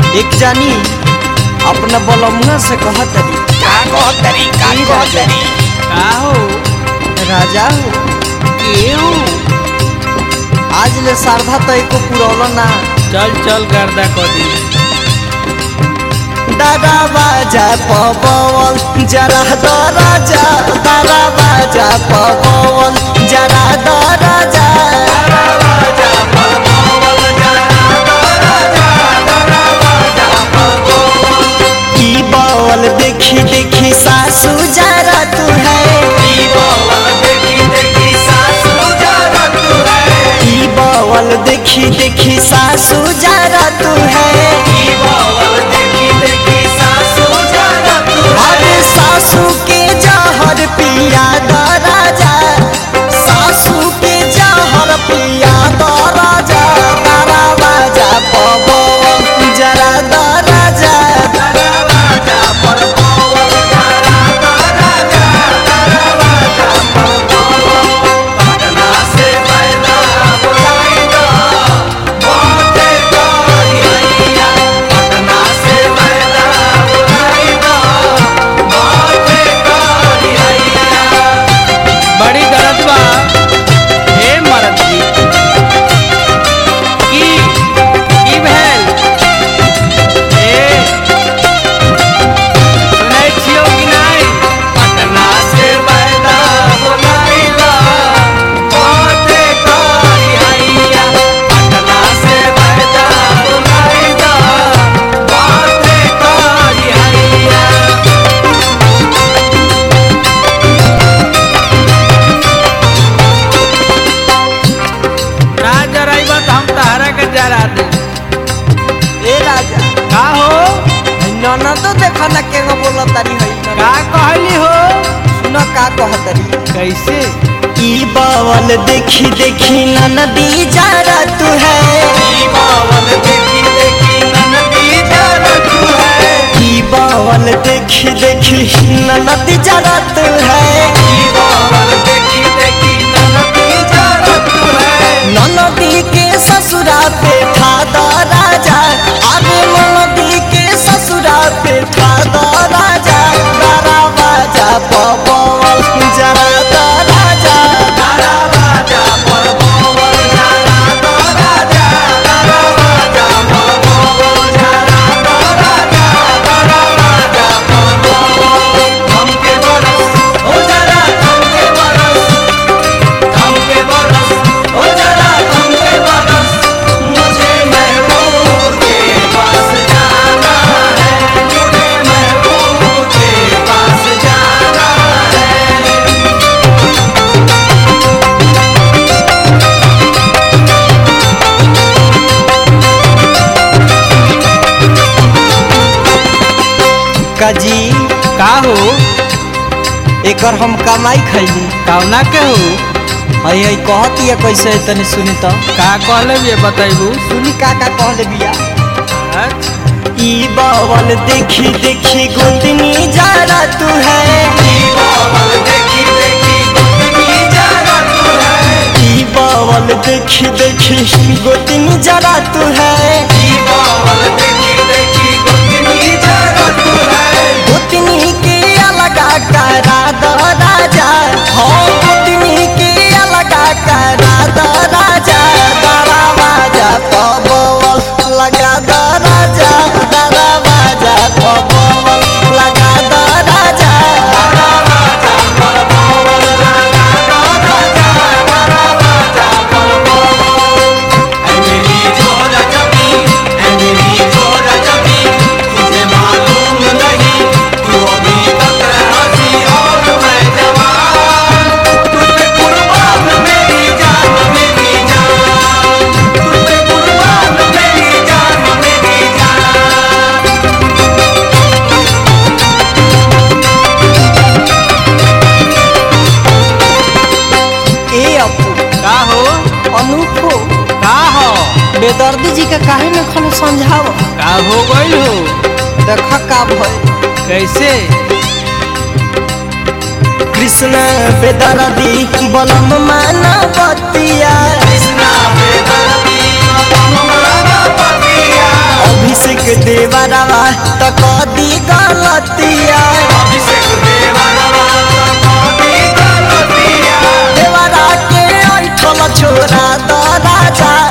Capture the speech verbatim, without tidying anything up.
एक जानी अपना बलमुआ से कहतरी का कहतरी का कहतरी का हो राजा हो केहू आज ले सारधा तो एको पुरौला ना। चल चल गर्दा कदी दादा बाजा पवन जरा दो राजा दादा बाजा पवन जरा दो राजा की बावल देखी देखी सासू जरा तू है की बावल देखी देखी सासू जरा तू है की बावल देखी देखी सासू जरा तू है की बावल देखी देखी सासू जरा तू है अरे सासू के जहर पिया द राजा सासू के जहर पिया द राजा तारा बाजा पवन जरा द राजा बड़ी दर्द बा हे मरद जी की की भेल ए सुनै छियो कि नहीं पटना से पैदा बोलाइला बाते करी हैया पटना से पैदा बोलाइला बाते करी हैया ना जराइबा तो हम तहरा के जरा दे ए राजा का हो नना तो देखा ना के बोला तारी है का कहली हो सुना का कहतरी कैसे ई बावल देखी देखी ननदी जरा तू है ई बावल देखी देखी ननदी जरा तू है ई बावल देखी देखी ननदी जरा तू है ई बावल देखी देखी ननदी जरा तू है ननदी के ससुरा पे था द राजा अरे ननदी के ससुरा पे था द राजा तारा बाजा पवन जरा द राजा तारा बाजा पवन जरा द राजा तारा बाजा पवन जरा द राजा तारा बाजा पवन हमके बरस हो जरा हमके बरस हमके बरस हो जरा हमके बरस मुझे महबूब के पास जाना है मुझे महबूब के पास जाना है। काजी का हो एकर हम कमाई खैली कौना के हो हई हई कहती है कैसे तनी सुनी तो का कहले ये बताइबू सुनी का का कहले बिया अच्छा ई बावल देखी देखी गोतनी जरा तू है ई बावल देखी देखी गोतनी जरा तू है ई बावल देखी देखी गोतनी जरा तू है ई बावल देखी देखी गोतनी जरा तू है गोतनी के अलगा करा द राजा हो गोतनी के अलगा करा द राजा तारा बाजा पवन लगा द राजा तारा बाजा पवन लगा द राजा तारा बाजा पवन लगा द राजा तारा बाजा पवन ऐ मेरी जोरा जबी ऐ मेरी जोरा जबी तुझे मालूम नहीं तू अभी तक हंसी और मैं जवान तुझ पे कुर्बान मेरी जान मेरी जान तुझ पे कुर्बान मेरी जान मेरी जान। ए अपू का हो अनूप हो का हो बेदर्दी जी के काहे न खन समझाओ का हो गइल हो देखा का भय कैसे कृष्ण बेदर्दी बलम माना बतिया कृष्ण बेदर्दी बलम माना बतिया अभिषेक देव देवरवा तो कदी गलतिया देवरा के ऐठल छोरा द राजा